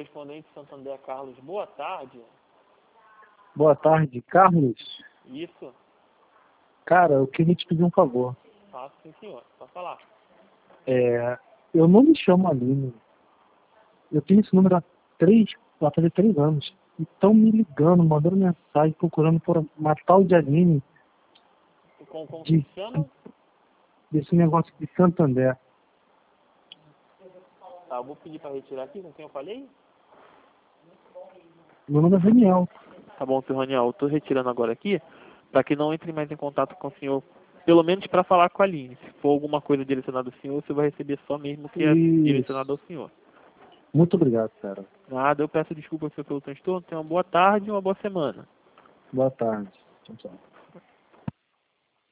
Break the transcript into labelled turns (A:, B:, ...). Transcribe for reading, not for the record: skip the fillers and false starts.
A: correspondente Santander Carlos, boa tarde.
B: Boa tarde, Carlos.
A: Isso.
B: Cara, eu queria te pedir um favor.
A: Faço sim, senhor. Pode falar.
B: Eu não me chamo Aline. Eu tenho esse número vai fazer 3 anos. E estão me ligando, mandando mensagem, procurando por uma tal de Aline.
A: Como se chama?
B: Desse negócio de Santander.
A: Tá, eu vou pedir para retirar aqui com quem eu falei.
B: Meu nome é Daniel.
A: Tá bom, senhor Raniel. Eu tô retirando agora aqui para que não entre mais em contato com o senhor. Pelo menos para falar com a Aline. Se for alguma coisa direcionada ao senhor, você vai receber só mesmo que é direcionado ao senhor.
B: Muito obrigado, cara.
A: Nada, eu peço desculpa ao senhor pelo transtorno. Tenha uma boa tarde e uma boa semana.
B: Boa tarde. Tchau, tchau.